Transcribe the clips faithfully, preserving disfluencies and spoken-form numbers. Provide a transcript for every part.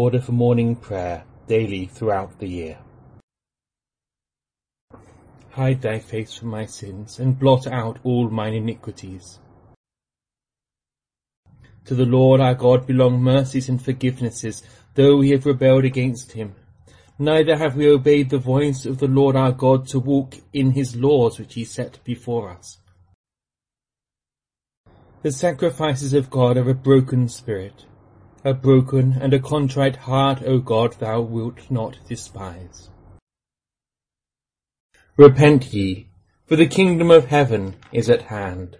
order for morning prayer daily throughout the year. Hide thy face from my sins, and blot out all mine iniquities. To the Lord our God belong mercies and forgivenesses, though we have rebelled against him. Neither have we obeyed the voice of the Lord our God to walk in his laws which he set before us. The sacrifices of God are a broken spirit. A broken and a contrite heart, O God, thou wilt not despise. Repent ye, for the kingdom of heaven is at hand.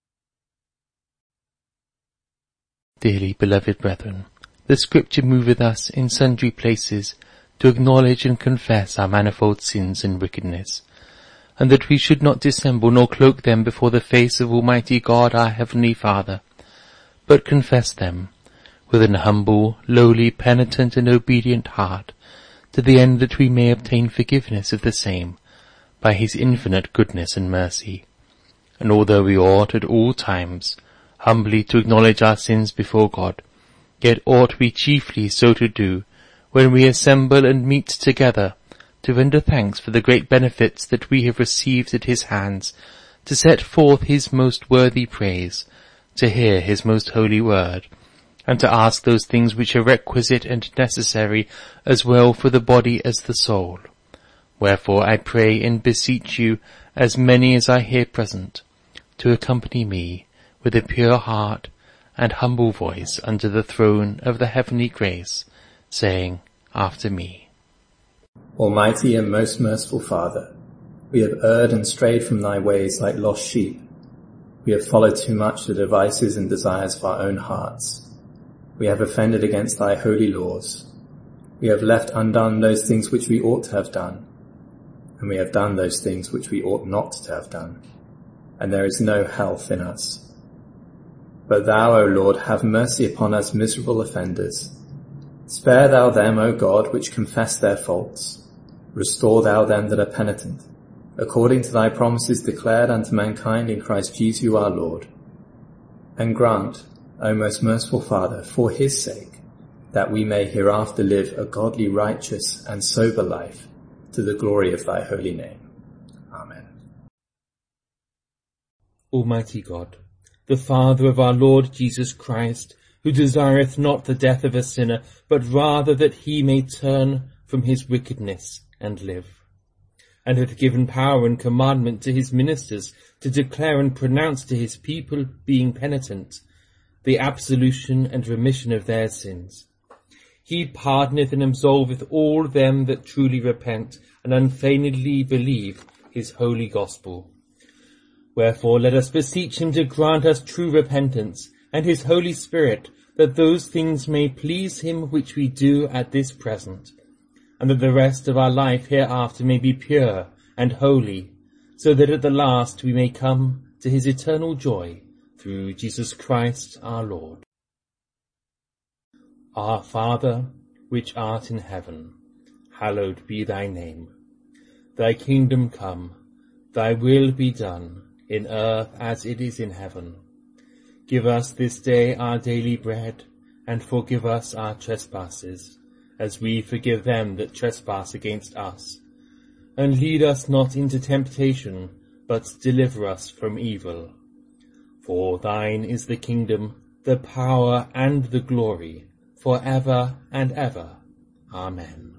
Dearly beloved brethren, the Scripture moveth us in sundry places to acknowledge and confess our manifold sins and wickedness, and that we should not dissemble nor cloak them before the face of Almighty God our Heavenly Father, but confess them with an humble, lowly, penitent and obedient heart, to the end that we may obtain forgiveness of the same by his infinite goodness and mercy. And although we ought at all times humbly to acknowledge our sins before God, yet ought we chiefly so to do when we assemble and meet together to render thanks for the great benefits that we have received at his hands, to set forth his most worthy praise, to hear his most holy word, and to ask those things which are requisite and necessary as well for the body as the soul. Wherefore I pray and beseech you, as many as are here present, to accompany me with a pure heart and humble voice under the throne of the heavenly grace, saying after me, Almighty and most merciful Father, we have erred and strayed from thy ways like lost sheep. We have followed too much the devices and desires of our own hearts. We have offended against thy holy laws. We have left undone those things which we ought to have done, and we have done those things which we ought not to have done, and there is no health in us. But thou, O Lord, have mercy upon us miserable offenders. Spare thou them, O God, which confess their faults. Restore thou them that are penitent, according to thy promises declared unto mankind in Christ Jesus our Lord. And grant, O most merciful Father, for his sake, that we may hereafter live a godly, righteous, and sober life, to the glory of thy holy name. Amen. Almighty God, the Father of our Lord Jesus Christ, who desireth not the death of a sinner, but rather that he may turn from his wickedness and live, and hath given power and commandment to his ministers to declare and pronounce to his people, being penitent, the absolution and remission of their sins. He pardoneth and absolveth all them that truly repent and unfeignedly believe his holy gospel. Wherefore let us beseech him to grant us true repentance, and his Holy Spirit, that those things may please him which we do at this present, and that the rest of our life hereafter may be pure and holy, so that at the last we may come to his eternal joy, through Jesus Christ our Lord. Our Father, which art in heaven, hallowed be thy name. Thy kingdom come, thy will be done, in earth as it is in heaven. Give us this day our daily bread, and forgive us our trespasses, as we forgive them that trespass against us. And lead us not into temptation, but deliver us from evil. For thine is the kingdom, the power, and the glory, for ever and ever. Amen.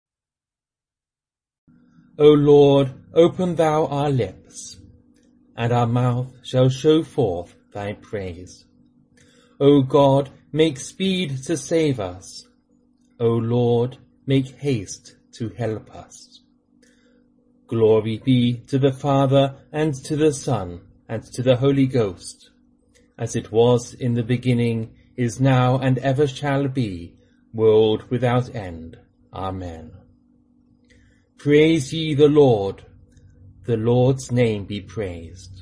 O Lord, open thou our lips, and our mouth shall show forth thy praise. O God, make speed to save us. O Lord, make haste to help us. Glory be to the Father, and to the Son, and to the Holy Ghost, as it was in the beginning, is now, and ever shall be, world without end. Amen. Praise ye the Lord. The Lord's name be praised.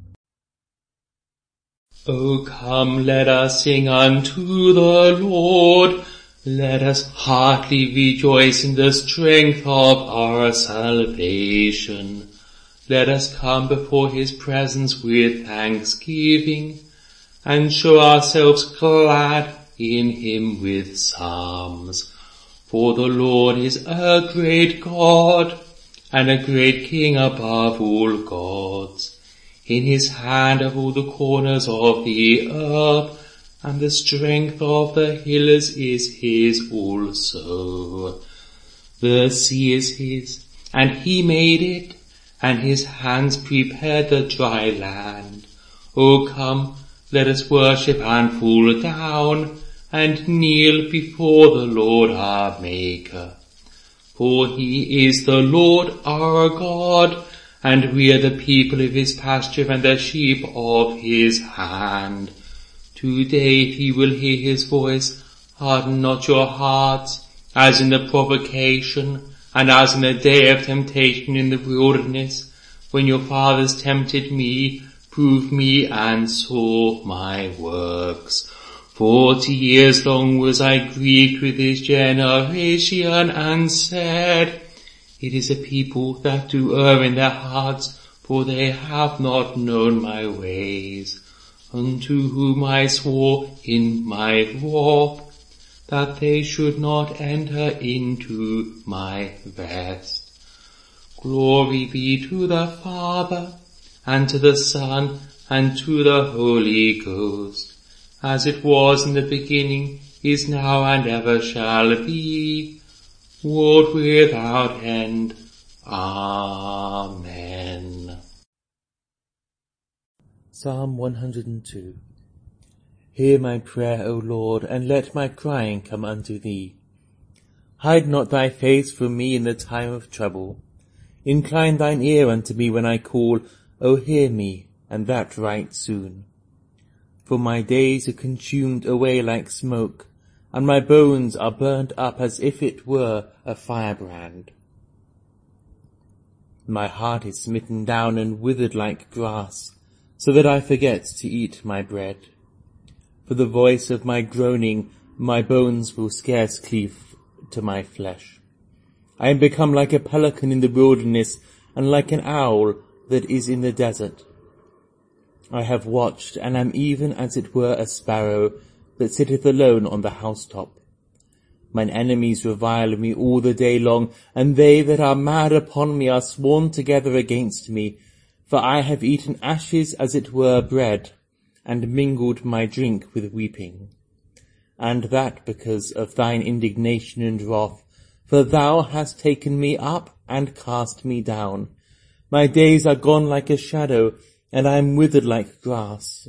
O come, let us sing unto the Lord. Let us heartily rejoice in the strength of our salvation. Let us come before his presence with thanksgiving, and show ourselves glad in him with psalms. For the Lord is a great God, and a great King above all gods. In his hand are all the corners of the earth, and the strength of the hills is his also. The sea is his, and he made it, and his hands prepared the dry land. O come, let us worship and fall down, and kneel before the Lord our Maker. For he is the Lord our God, and we are the people of his pasture and the sheep of his hand. Today if ye will hear his voice, harden not your hearts, as in the provocation, and as in the day of temptation in the wilderness, when your fathers tempted me, proved me, and saw my works. Forty years long was I grieved with this generation, and said, it is a people that do err in their hearts, for they have not known my ways. Unto whom I swore in my wrath, that they should not enter into my rest. Glory be to the Father, and to the Son, and to the Holy Ghost, as it was in the beginning, is now, and ever shall be, world without end. Amen. Psalm one hundred two. Hear my prayer, O Lord, and let my crying come unto thee. Hide not thy face from me in the time of trouble. Incline thine ear unto me when I call. O hear me, and that right soon. For my days are consumed away like smoke, and my bones are burnt up as if it were a firebrand. My heart is smitten down and withered like grass, so that I forget to eat my bread. For the voice of my groaning, my bones will scarce cleave to my flesh. I am become like a pelican in the wilderness, and like an owl that is in the desert. I have watched, and am even as it were a sparrow that sitteth alone on the housetop. Mine enemies revile me all the day long, and they that are mad upon me are sworn together against me. For I have eaten ashes as it were bread, and mingled my drink with weeping. And that because of thine indignation and wrath, for thou hast taken me up and cast me down. My days are gone like a shadow, and I am withered like grass.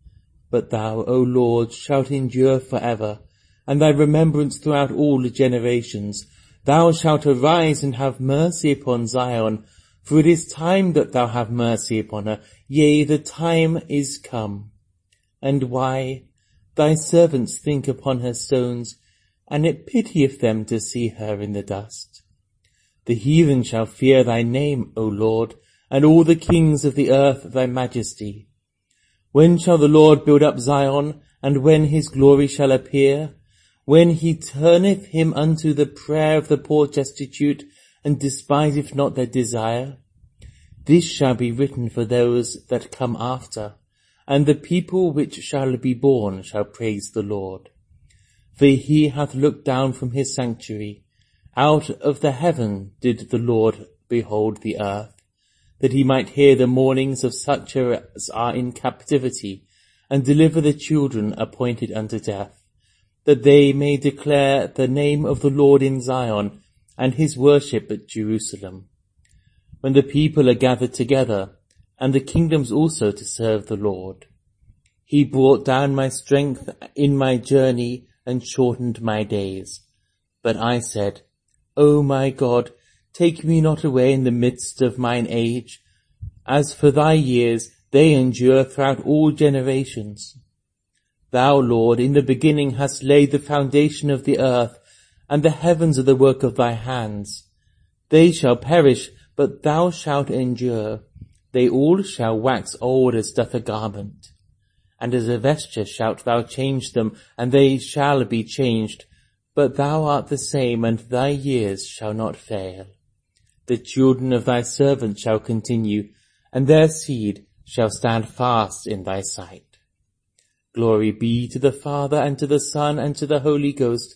But thou, O Lord, shalt endure for ever, and thy remembrance throughout all generations. Thou shalt arise and have mercy upon Zion, for it is time that thou have mercy upon her. Yea, the time is come. And why? Thy servants think upon her stones, and it pitieth them to see her in the dust. The heathen shall fear thy name, O Lord, and all the kings of the earth thy majesty. When shall the Lord build up Zion, and when his glory shall appear? When he turneth him unto the prayer of the poor destitute, and despiseth not their desire? This shall be written for those that come after, and the people which shall be born shall praise the Lord. For he hath looked down from his sanctuary. Out of the heaven did the Lord behold the earth, that he might hear the mournings of such as are in captivity, and deliver the children appointed unto death, that they may declare the name of the Lord in Zion, and his worship at Jerusalem. When the people are gathered together, and the kingdoms also to serve the Lord. He brought down my strength in my journey, and shortened my days. But I said, O my God, take me not away in the midst of mine age. As for thy years, they endure throughout all generations. Thou, Lord, in the beginning hast laid the foundation of the earth, and the heavens are the work of thy hands. They shall perish, but thou shalt endure. They all shall wax old as doth a garment. And as a vesture shalt thou change them, and they shall be changed. But thou art the same, and thy years shall not fail. The children of thy servant shall continue, and their seed shall stand fast in thy sight. Glory be to the Father, and to the Son, and to the Holy Ghost,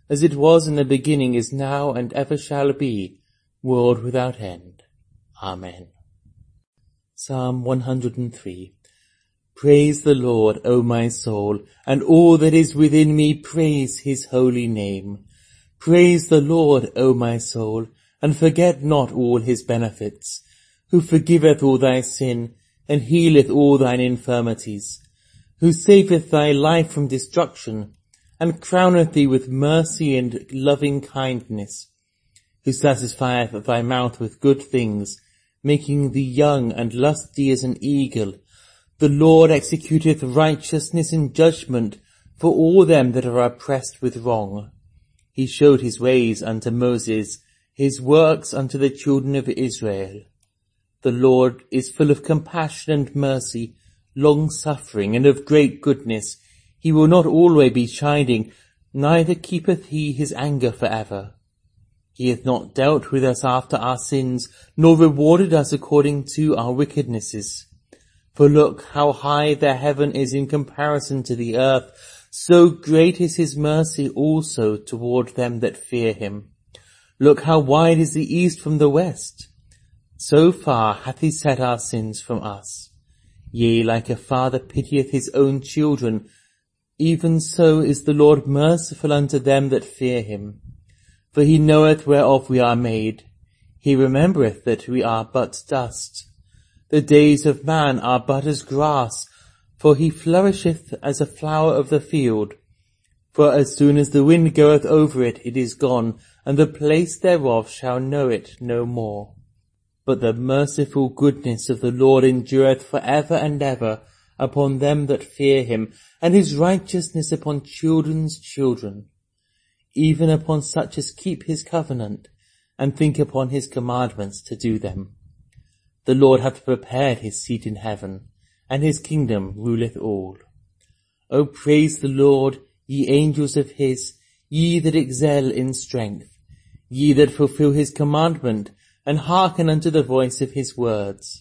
as it was in the beginning, is now, and ever shall be, world without end. Amen. Psalm one hundred three. Praise the Lord, O my soul, and all that is within me, praise his holy name. Praise the Lord, O my soul, and forget not all his benefits, who forgiveth all thy sin, and healeth all thine infirmities, who saveth thy life from destruction, and crowneth thee with mercy and loving kindness, who satisfieth thy mouth with good things, making thee young and lusty as an eagle. The Lord executeth righteousness and judgment for all them that are oppressed with wrong. He showed his ways unto Moses, his works unto the children of Israel. The Lord is full of compassion and mercy, long-suffering, and of great goodness. He will not always be chiding, neither keepeth he his anger for ever. He hath not dealt with us after our sins, nor rewarded us according to our wickednesses. For look how high the heaven is in comparison to the earth, so great is his mercy also toward them that fear him. Look how wide is the east from the west. So far hath he set our sins from us. Yea, like a father pitieth his own children, even so is the Lord merciful unto them that fear him. For he knoweth whereof we are made. He remembereth that we are but dust. The days of man are but as grass, for he flourisheth as a flower of the field. For as soon as the wind goeth over it, it is gone, and the place thereof shall know it no more. But the merciful goodness of the Lord endureth for ever and ever upon them that fear him, and his righteousness upon children's children, even upon such as keep his covenant, and think upon his commandments to do them. The Lord hath prepared his seat in heaven, and his kingdom ruleth all. O praise the Lord, ye angels of his, ye that excel in strength, ye that fulfill his commandment, and hearken unto the voice of his words.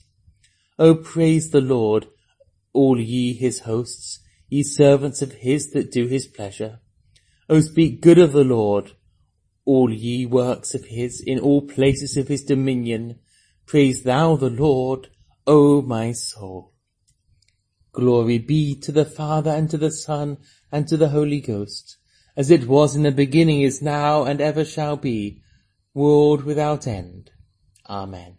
O praise the Lord, all ye his hosts, ye servants of his that do his pleasure. O speak good of the Lord, all ye works of his, in all places of his dominion. Praise thou the Lord, O my soul. Glory be to the Father, and to the Son, and to the Holy Ghost, as it was in the beginning, is now, and ever shall be, world without end. Amen.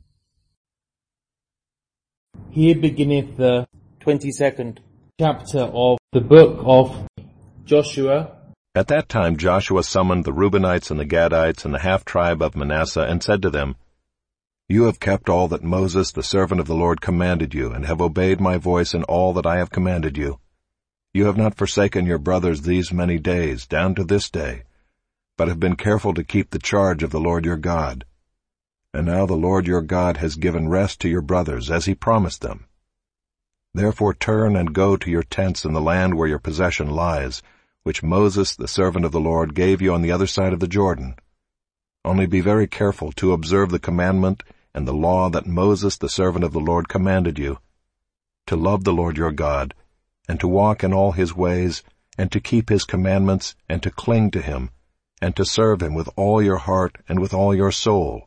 Here beginneth the twenty-second chapter of the book of Joshua. At that time Joshua summoned the Reubenites and the Gadites and the half-tribe of Manasseh, and said to them, You have kept all that Moses the servant of the Lord commanded you, and have obeyed my voice in all that I have commanded you. You have not forsaken your brothers these many days, down to this day, but have been careful to keep the charge of the Lord your God. And now the Lord your God has given rest to your brothers, as he promised them. Therefore turn and go to your tents in the land where your possession lies, which Moses the servant of the Lord gave you on the other side of the Jordan. Only be very careful to observe the commandment and the law that Moses the servant of the Lord commanded you, to love the Lord your God, and to walk in all his ways, and to keep his commandments, and to cling to him, and to serve him with all your heart and with all your soul.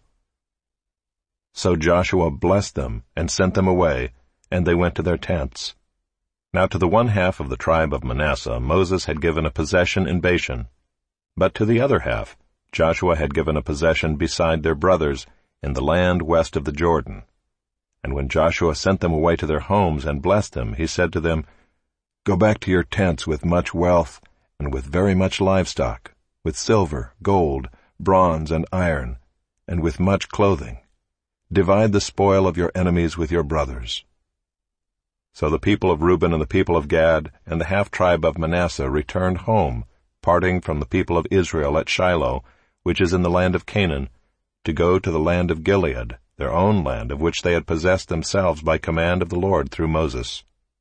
So Joshua blessed them and sent them away, and they went to their tents. Now to the one half of the tribe of Manasseh Moses had given a possession in Bashan, but to the other half Joshua had given a possession beside their brothers in the land west of the Jordan. And when Joshua sent them away to their homes and blessed them, he said to them, Go back to your tents with much wealth and with very much livestock, with silver, gold, bronze, and iron, and with much clothing. Divide the spoil of your enemies with your brothers. So the people of Reuben and the people of Gad and the half-tribe of Manasseh returned home, parting from the people of Israel at Shiloh, which is in the land of Canaan, to go to the land of Gilead, their own land, of which they had possessed themselves by command of the Lord through Moses.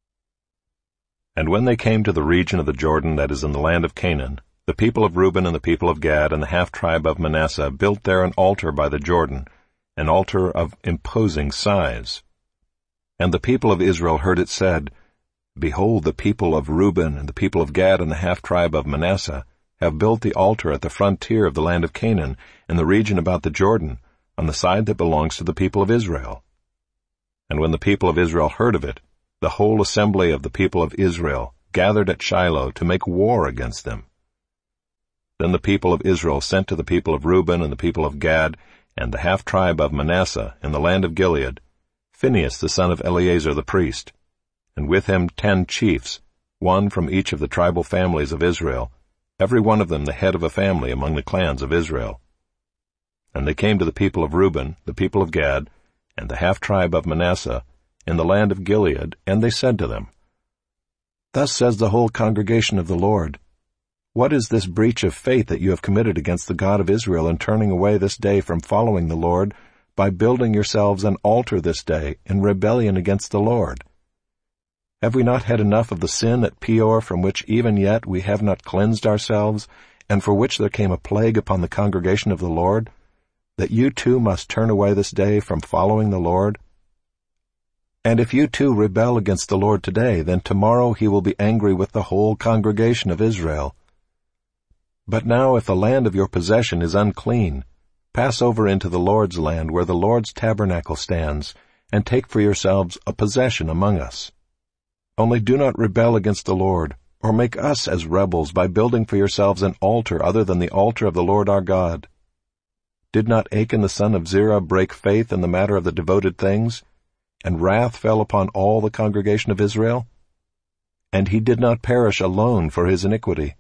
And when they came to the region of the Jordan that is in the land of Canaan, the people of Reuben and the people of Gad and the half-tribe of Manasseh built there an altar by the Jordan, an altar of imposing size. And the people of Israel heard it said, Behold, the people of Reuben and the people of Gad and the half-tribe of Manasseh have built the altar at the frontier of the land of Canaan, in the region about the Jordan, on the side that belongs to the people of Israel. And when the people of Israel heard of it, the whole assembly of the people of Israel gathered at Shiloh to make war against them. Then the people of Israel sent to the people of Reuben and the people of Gad and the half-tribe of Manasseh in the land of Gilead Phinehas the son of Eleazar the priest, and with him ten chiefs, one from each of the tribal families of Israel, every one of them the head of a family among the clans of Israel. And they came to the people of Reuben, the people of Gad, and the half-tribe of Manasseh, in the land of Gilead, and they said to them, Thus says the whole congregation of the Lord, What is this breach of faith that you have committed against the God of Israel in turning away this day from following the Lord, by building yourselves an altar this day in rebellion against the Lord? Have we not had enough of the sin at Peor, from which even yet we have not cleansed ourselves, and for which there came a plague upon the congregation of the Lord, that you too must turn away this day from following the Lord? And if you too rebel against the Lord today, then tomorrow he will be angry with the whole congregation of Israel. But now if the land of your possession is unclean, pass over into the Lord's land where the Lord's tabernacle stands, and take for yourselves a possession among us. Only do not rebel against the Lord, or make us as rebels by building for yourselves an altar other than the altar of the Lord our God. Did not Achan the son of Zerah break faith in the matter of the devoted things, and wrath fell upon all the congregation of Israel? And he did not perish alone for his iniquity.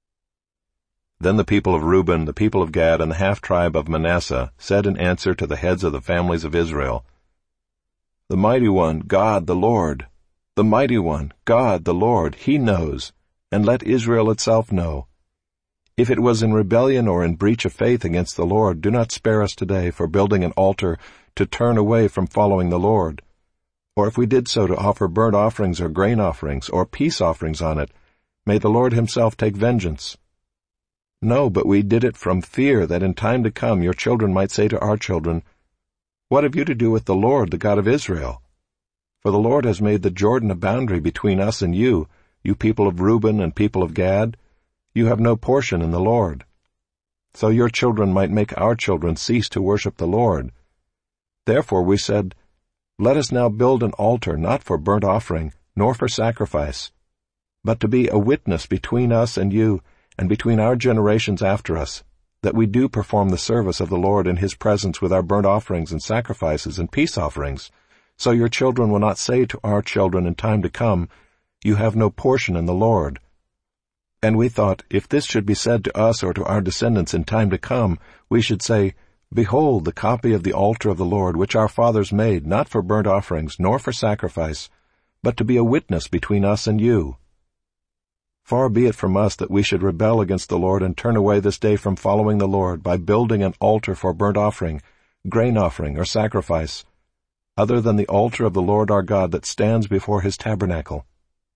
Then the people of Reuben, the people of Gad, and the half-tribe of Manasseh said in answer to the heads of the families of Israel, The mighty one, God the Lord, the mighty one, God the Lord, he knows, and let Israel itself know. If it was in rebellion or in breach of faith against the Lord, do not spare us today for building an altar to turn away from following the Lord. Or if we did so to offer burnt offerings or grain offerings or peace offerings on it, may the Lord himself take vengeance. No, but we did it from fear that in time to come your children might say to our children, What have you to do with the Lord, the God of Israel? For the Lord has made the Jordan a boundary between us and you, you people of Reuben and people of Gad. You have no portion in the Lord. So your children might make our children cease to worship the Lord. Therefore we said, Let us now build an altar not for burnt offering, nor for sacrifice, but to be a witness between us and you, and between our generations after us, that we do perform the service of the Lord in his presence with our burnt offerings and sacrifices and peace offerings, so your children will not say to our children in time to come, You have no portion in the Lord. And we thought, if this should be said to us or to our descendants in time to come, we should say, Behold the copy of the altar of the Lord, which our fathers made, not for burnt offerings, nor for sacrifice, but to be a witness between us and you. Far be it from us that we should rebel against the Lord and turn away this day from following the Lord by building an altar for burnt offering, grain offering, or sacrifice, other than the altar of the Lord our God that stands before his tabernacle.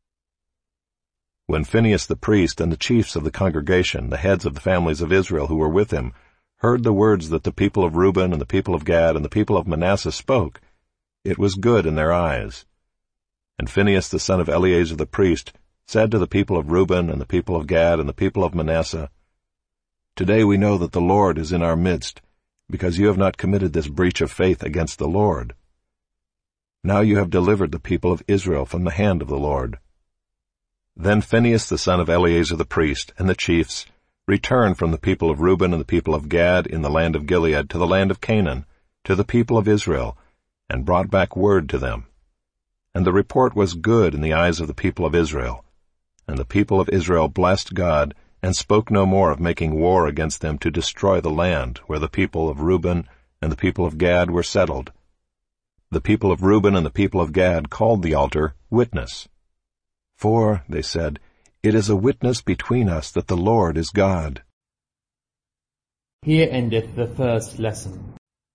When Phinehas the priest and the chiefs of the congregation, the heads of the families of Israel who were with him, heard the words that the people of Reuben and the people of Gad and the people of Manasseh spoke, it was good in their eyes. And Phinehas the son of Eleazar the priest said to the people of Reuben and the people of Gad and the people of Manasseh, Today we know that the Lord is in our midst, because you have not committed this breach of faith against the Lord. Now you have delivered the people of Israel from the hand of the Lord. Then Phinehas the son of Eleazar the priest and the chiefs returned from the people of Reuben and the people of Gad in the land of Gilead to the land of Canaan, to the people of Israel, and brought back word to them. And the report was good in the eyes of the people of Israel. And the people of Israel blessed God, and spoke no more of making war against them to destroy the land where the people of Reuben and the people of Gad were settled. The people of Reuben and the people of Gad called the altar Witness. For, they said, It is a witness between us that the Lord is God. Here endeth the first lesson.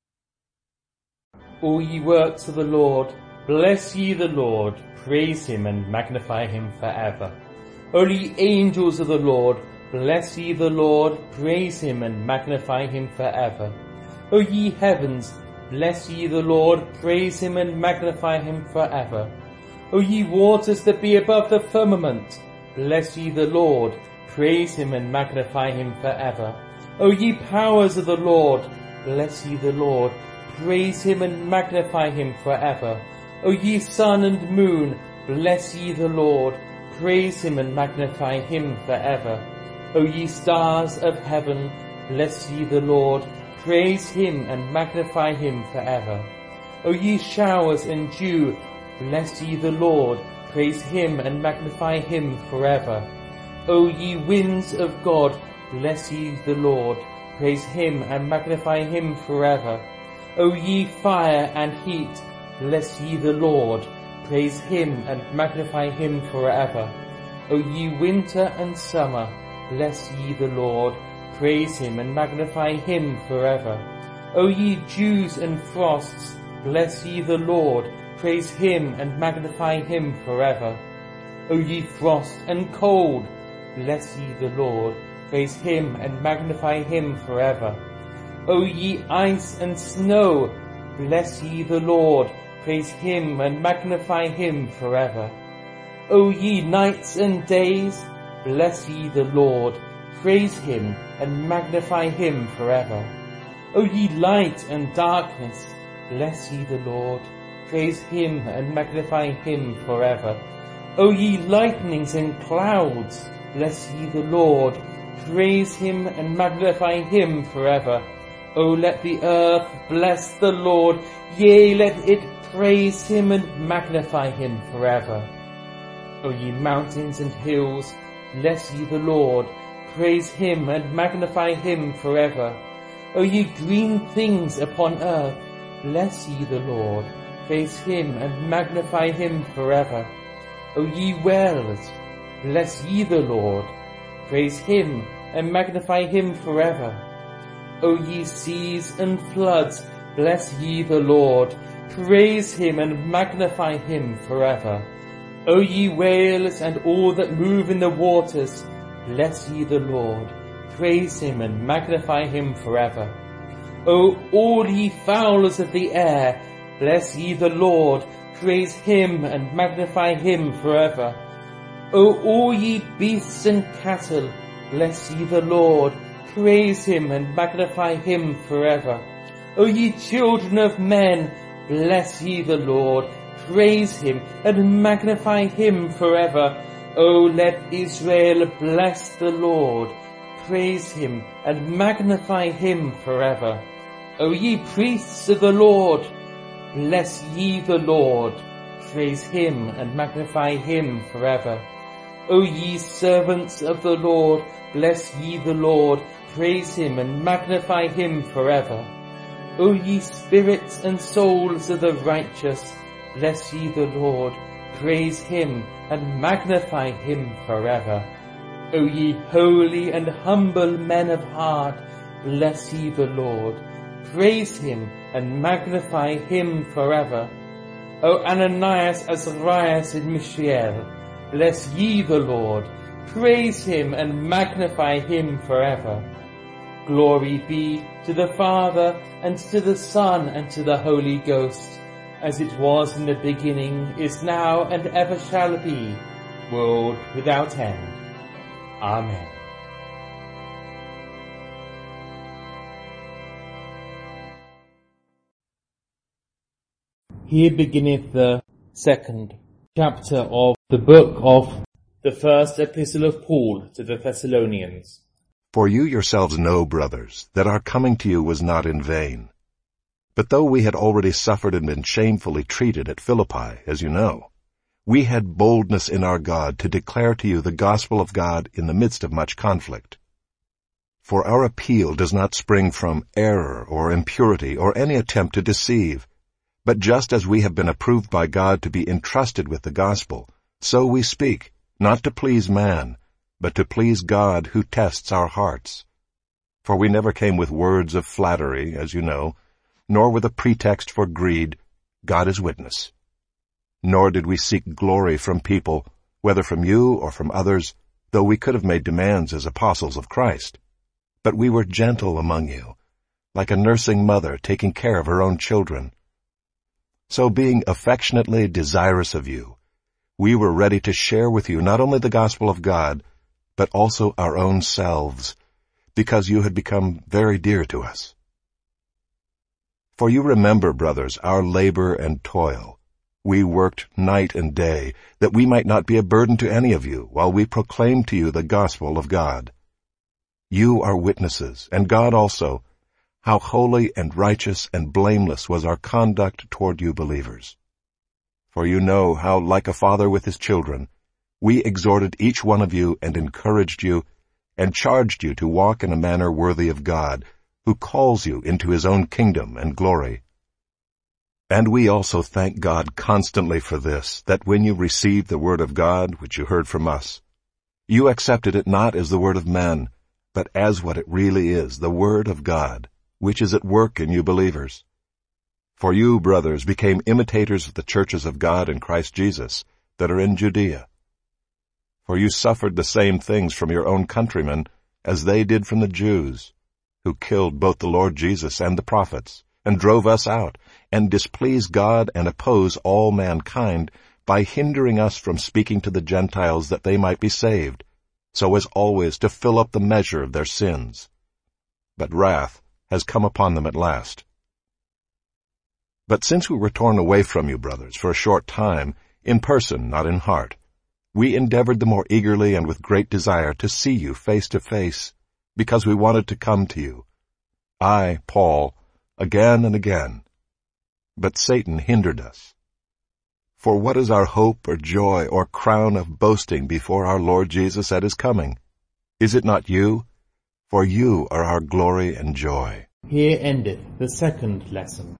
All ye works of the Lord, bless ye the Lord, praise him and magnify him forever. O ye angels of the Lord, bless ye the Lord, praise him and magnify him forever. O ye heavens, bless ye the Lord, praise him and magnify him forever. O ye waters that be above the firmament, bless ye the Lord, praise him and magnify him forever. O ye powers of the Lord, bless ye the Lord, praise him and magnify him forever. O ye sun and moon, bless ye the Lord, praise him and magnify him forever. O ye stars of heaven, bless ye the Lord, praise him and magnify him forever. O ye showers and dew, bless ye the Lord, praise him and magnify him forever. O ye winds of God, bless ye the Lord, praise him and magnify him forever. O ye fire and heat, bless ye the Lord, praise him and magnify him forever. O ye winter and summer, bless ye the Lord, praise him and magnify him forever. O ye dews and frosts, bless ye the Lord, praise him and magnify him forever. O ye frost and cold, bless ye the Lord, praise him and magnify him forever. O ye ice and snow, bless ye the Lord, praise him and magnify him forever. O ye nights and days, bless ye the Lord, praise him and magnify him forever. O ye light and darkness, bless ye the Lord, praise him and magnify him forever. O ye lightnings and clouds, bless ye the Lord, praise him and magnify him forever. O let the earth bless the Lord, yea, let it praise him and magnify him forever. O ye mountains and hills, bless ye the Lord, praise him and magnify him forever. O ye green things upon earth, bless ye the Lord, praise him and magnify him forever. O ye wells, bless ye the Lord, praise him and magnify him forever. O ye seas and floods, bless ye the Lord, praise him and magnify him forever. O ye whales and all that move in the waters, bless ye the Lord, praise him and magnify him forever. O all ye fowlers of the air, bless ye the Lord, praise him and magnify him forever. O all ye beasts and cattle, bless ye the Lord, praise him and magnify him forever. O ye children of men, bless ye the Lord, praise him and magnify him forever. O let Israel bless the Lord, praise him and magnify him forever. O ye priests of the Lord, bless ye the Lord, praise him and magnify him forever. O ye servants of the Lord, bless ye the Lord, praise him and magnify him forever. O ye spirits and souls of the righteous, bless ye the Lord, praise him and magnify him forever. O ye holy and humble men of heart, bless ye the Lord, praise him and magnify him forever. O Ananias, Azarias, and Mishael, bless ye the Lord, praise him and magnify him forever. Glory be to the Father, and to the Son, and to the Holy Ghost, as it was in the beginning, is now, and ever shall be, world without end. Amen. Here beginneth the second chapter of the book of the first epistle of Paul to the Thessalonians. For you yourselves know, brothers, that our coming to you was not in vain. But though we had already suffered and been shamefully treated at Philippi, as you know, we had boldness in our God to declare to you the gospel of God in the midst of much conflict. For our appeal does not spring from error or impurity or any attempt to deceive, but just as we have been approved by God to be entrusted with the gospel, so we speak, not to please man, but to please God who tests our hearts. For we never came with words of flattery, as you know, nor with a pretext for greed, God is witness. Nor did we seek glory from people, whether from you or from others, though we could have made demands as apostles of Christ. But we were gentle among you, like a nursing mother taking care of her own children. So being affectionately desirous of you, we were ready to share with you not only the gospel of God, but also our own selves, because you had become very dear to us. For you remember, brothers, our labor and toil. We worked night and day, that we might not be a burden to any of you, while we proclaimed to you the gospel of God. You are witnesses, and God also, how holy and righteous and blameless was our conduct toward you believers. For you know how, like a father with his children, we exhorted each one of you and encouraged you, and charged you to walk in a manner worthy of God, who calls you into his own kingdom and glory. And we also thank God constantly for this, that when you received the word of God, which you heard from us, you accepted it not as the word of men, but as what it really is, the word of God, which is at work in you believers. For you, brothers, became imitators of the churches of God in Christ Jesus that are in Judea. For you suffered the same things from your own countrymen as they did from the Jews, who killed both the Lord Jesus and the prophets, and drove us out, and displease God and oppose all mankind by hindering us from speaking to the Gentiles that they might be saved, so as always to fill up the measure of their sins. But wrath has come upon them at last. But since we were torn away from you, brothers, for a short time, in person, not in heart, we endeavored the more eagerly and with great desire to see you face to face, because we wanted to come to you. I, Paul, again and again. But Satan hindered us. For what is our hope or joy or crown of boasting before our Lord Jesus at his coming? Is it not you? For you are our glory and joy. Here endeth the second lesson.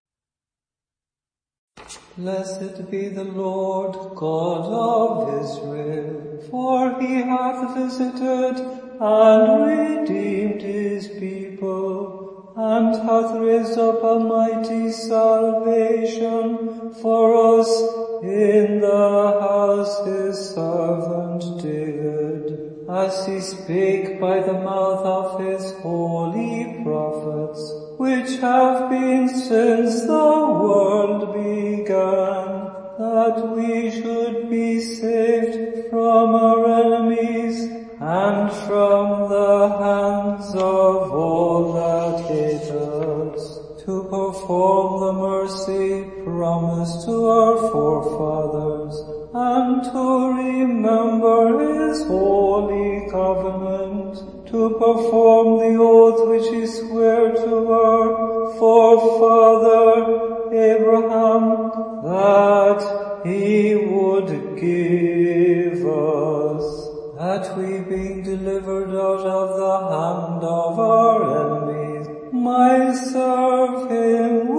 Blessed be the Lord God of Israel, for he hath visited and redeemed his people, and hath raised up a mighty salvation for us in the house his servant David, as he spake by the mouth of his holy prophets, which have been since the world began, that we should be saved from our enemies and from the hands of all that hate us, to perform the mercy promised to our forefathers, and to remember his holy covenant, to perform the oath which he sware to our forefather Abraham, that he would give us, that we, being delivered out of the hand of our enemies, might serve him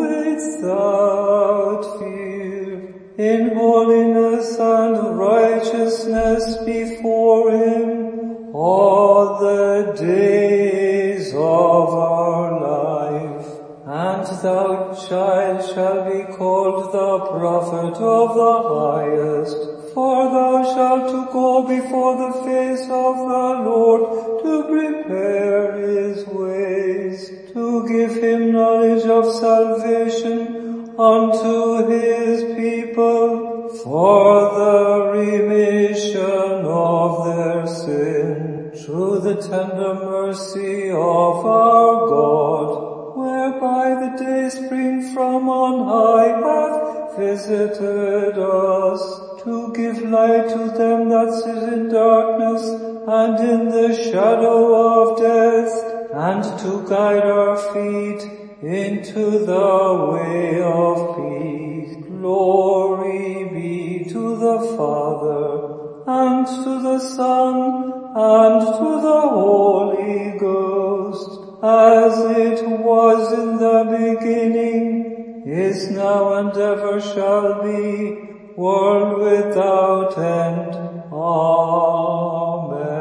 without fear, in holiness and righteousness before him all the days of our life. And thou, child, shalt be called the prophet of the highest, for thou shalt to go before the face of the Lord, to prepare his ways, to give him knowledge of salvation unto his people, for the remission of their sin, through the tender mercy of our God, whereby the day spring from on high hath visited us, to give light to them that sit in darkness and in the shadow of death, and to guide our feet into the way of peace. Glory be to the Father, and to the Son, and to the Holy Ghost, as it was in the beginning, is now, and ever shall be, world without end. Amen.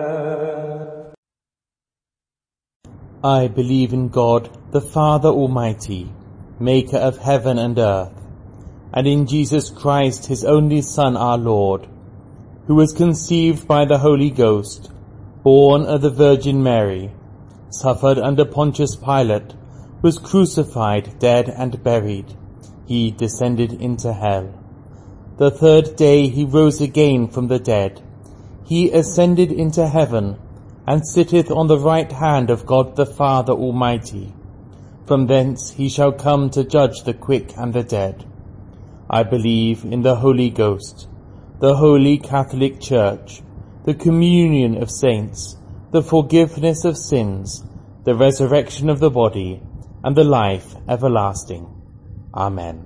I believe in God, the Father Almighty, maker of heaven and earth, and in Jesus Christ, his only Son, our Lord, who was conceived by the Holy Ghost, born of the Virgin Mary, suffered under Pontius Pilate, was crucified, dead, and buried. He descended into hell. The third day he rose again from the dead. He ascended into heaven, and sitteth on the right hand of God the Father Almighty. From thence he shall come to judge the quick and the dead. I believe in the Holy Ghost, the Holy Catholic Church, the communion of saints, the forgiveness of sins, the resurrection of the body, and the life everlasting. Amen.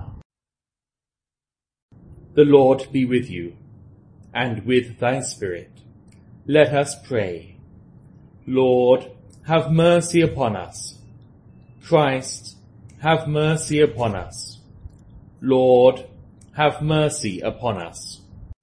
The Lord be with you, and with thy spirit. Let us pray. Lord, have mercy upon us. Christ, have mercy upon us. Lord, have mercy upon us.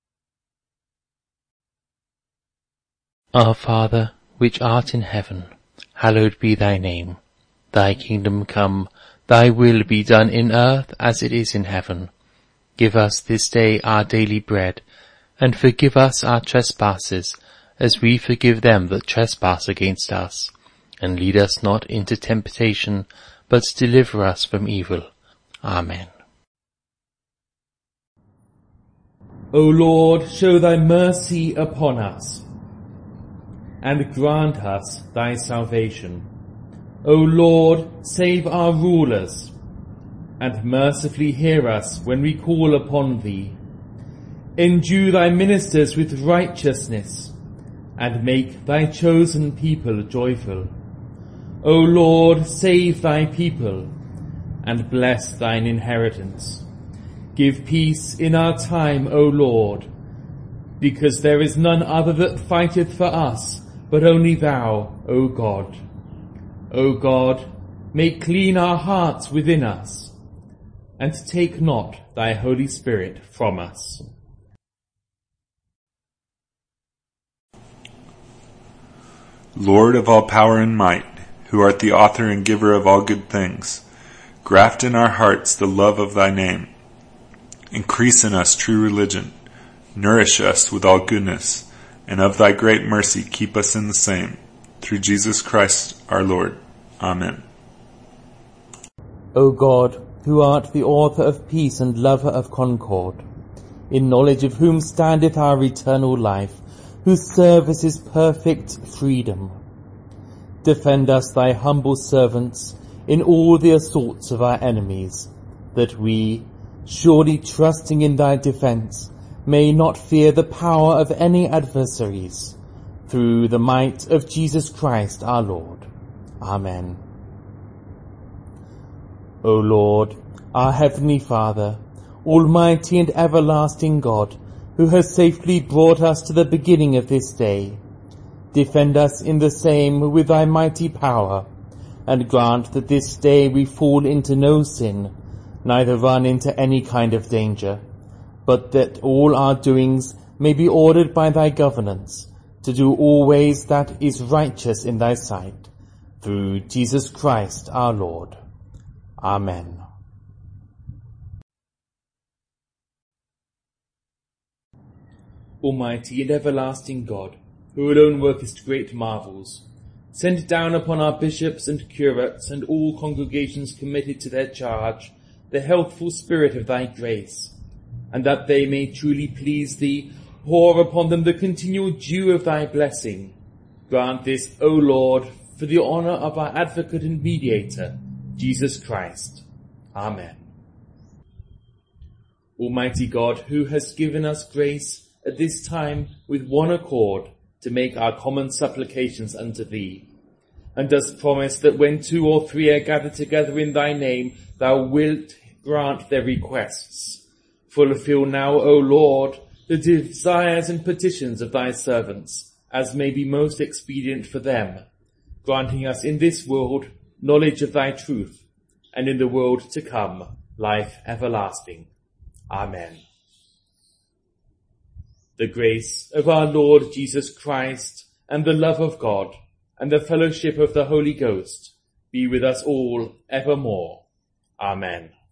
Our Father, which art in heaven, hallowed be thy name. Thy kingdom come, thy will be done in earth as it is in heaven. Give us this day our daily bread, and forgive us our trespasses, as we forgive them that trespass against us. And lead us not into temptation, but deliver us from evil. Amen. O Lord, show thy mercy upon us, and grant us thy salvation. O Lord, save our rulers, and mercifully hear us when we call upon thee. Endue thy ministers with righteousness, and make thy chosen people joyful. O Lord, save thy people, and bless thine inheritance. Give peace in our time, O Lord, because there is none other that fighteth for us, but only thou, O God. O God, make clean our hearts within us, and take not thy Holy Spirit from us. Lord of all power and might, who art the author and giver of all good things, graft in our hearts the love of thy name. Increase in us true religion, nourish us with all goodness, and of thy great mercy keep us in the same. Through Jesus Christ our Lord. Amen. O God, who art the author of peace and lover of concord, in knowledge of whom standeth our eternal life, whose service is perfect freedom, defend us, thy humble servants, in all the assaults of our enemies, that we, surely trusting in thy defence, may not fear the power of any adversaries, through the might of Jesus Christ our Lord. Amen. O Lord, our heavenly Father, almighty and everlasting God, who has safely brought us to the beginning of this day, defend us in the same with thy mighty power, and grant that this day we fall into no sin, neither run into any kind of danger, but that all our doings may be ordered by thy governance, to do always that is righteous in thy sight, through Jesus Christ our Lord. Amen. Almighty and everlasting God, who alone workest great marvels, send down upon our bishops and curates and all congregations committed to their charge the healthful spirit of thy grace, and that they may truly please thee, pour upon them the continual dew of thy blessing. Grant this, O Lord, for the honour of our advocate and mediator, Jesus Christ. Amen. Almighty God, who hast given us grace at this time with one accord to make our common supplications unto thee, and dost promise that when two or three are gathered together in thy name, thou wilt grant their requests. Fulfill now, O Lord, the desires and petitions of thy servants, as may be most expedient for them, granting us in this world knowledge of thy truth, and in the world to come life everlasting. Amen. The grace of our Lord Jesus Christ, and the love of God, and the fellowship of the Holy Ghost be with us all evermore. Amen.